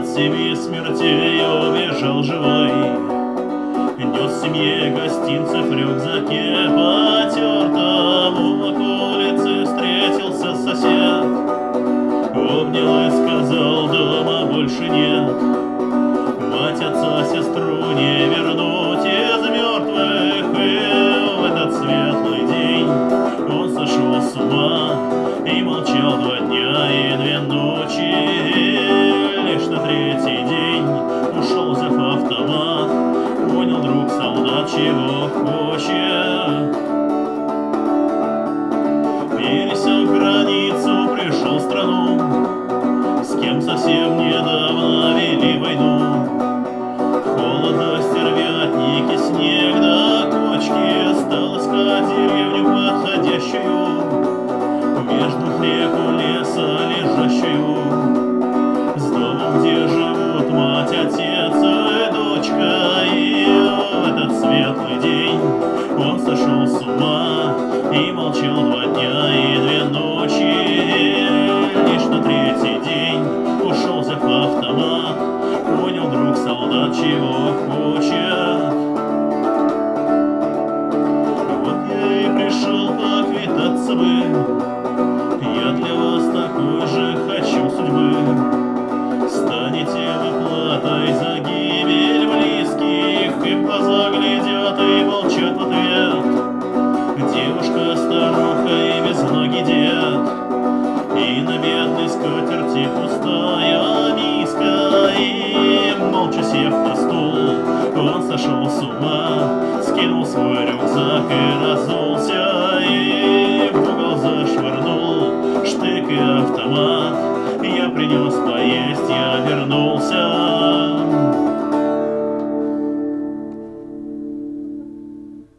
от семи смертей убежал живой. Нес семье гостинцев в рюкзаке потертом. У улицы встретился сосед, обнял и сказал: дома больше нет. Мать, отца, сестру не вернуть из мертвых. И в этот светлый день он сошел с ума и молчал 2 дня и 2 ночи. Лишь на 3-й день ушел, взяв автомат, понял друг солдат, чего хочет. Пересек границу, пришел в страну, с кем совсем недавно вели войну. Холода, стервятники, снег да кочки, стал искать деревню подходящую, между реку леса лежащую, с домом, где живут мать, отец и дочка. И в этот светлый день он сошел с ума и молчал 2 дня и 2 ночи. Лишь на 3-й день ушел, взяв автомат, понял друг солдат, чего хочет. Вот я и пришел поквитаться бы, я для вас такой же хочу судьбы. Станете вы платой за гибель близких, и в глаза глядят и молчат в ответ. Девушка, старуха и безногий дед, и на бедной скатерти пустая миска. И молча сев на стул, он сошел с ума, скинул свой рюкзак и разулся, и в угол зашвырнул штык и автомат. Я принес